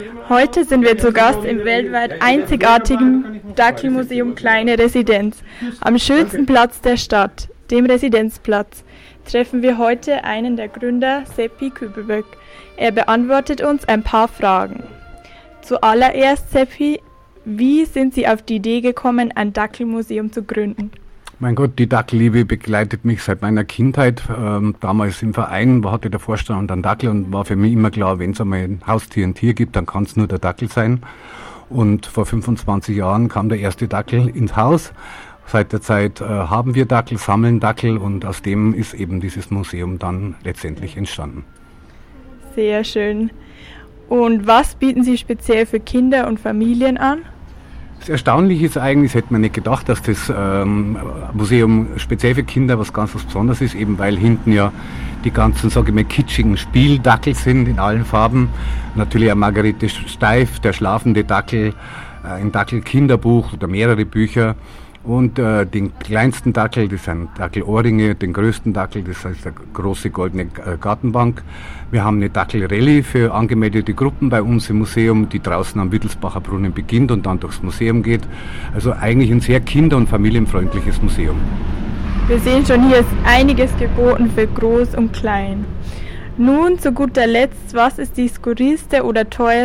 Heute sind wir zu Gast im weltweit einzigartigen Dackelmuseum Kleine Residenz. Am schönsten Platz der Stadt, dem Residenzplatz, treffen wir heute einen der Gründer, Seppi Kübelböck. Er beantwortet uns ein paar Fragen. Zuallererst, Seppi, wie sind Sie auf die Idee gekommen, ein Dackelmuseum zu gründen? Mein Gott, die Dackelliebe begleitet mich seit meiner Kindheit. Damals im Verein hatte der Vorstand einen Dackel und war für mich immer klar, wenn es einmal ein Haustier, ein Tier gibt, dann kann es nur der Dackel sein. Und vor 25 Jahren kam der erste Dackel ins Haus. Seit der Zeit haben wir Dackel, sammeln Dackel und aus dem ist eben dieses Museum dann letztendlich entstanden. Sehr schön. Und was bieten Sie speziell für Kinder und Familien an? Das Erstaunliche ist eigentlich, das hätte man nicht gedacht, dass das Museum speziell für Kinder was ganz was Besonderes ist, eben weil hinten ja die ganzen, sage ich mal, kitschigen Spieldackel sind in allen Farben. Natürlich auch Margarete Steif, der schlafende Dackel, ein Dackel-Kinderbuch oder mehrere Bücher. Und den kleinsten Dackel, das sind Dackelohrringe, den größten Dackel, das heißt der große goldene Gartenbank. Wir haben eine Dackelrallye für angemeldete Gruppen bei uns im Museum, die draußen am Wittelsbacher Brunnen beginnt und dann durchs Museum geht. Also eigentlich ein sehr kinder- und familienfreundliches Museum. Wir sehen schon, hier ist einiges geboten für Groß und Klein. Nun zu guter Letzt, was ist das skurrilste oder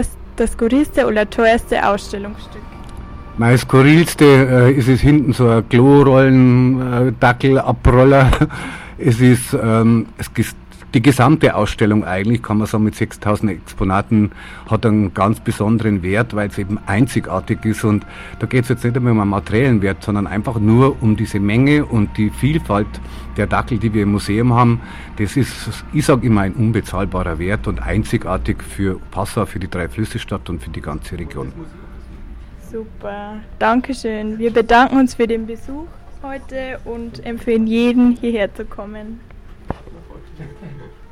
teuerste Ausstellungsstück? Mein skurrilste ist es hinten so ein Klorollen-Dackel-Abroller. Es ist die gesamte Ausstellung eigentlich, kann man sagen, mit 6000 Exponaten hat einen ganz besonderen Wert, weil es eben einzigartig ist. Und da geht es jetzt nicht einmal um einen materiellen Wert, sondern einfach nur um diese Menge und die Vielfalt der Dackel, die wir im Museum haben. Das ist, ich sage immer, ein unbezahlbarer Wert und einzigartig für Passau, für die Drei-Flüsse-Stadt und für die ganze Region. Super, Dankeschön. Wir bedanken uns für den Besuch heute und empfehlen jeden, hierher zu kommen.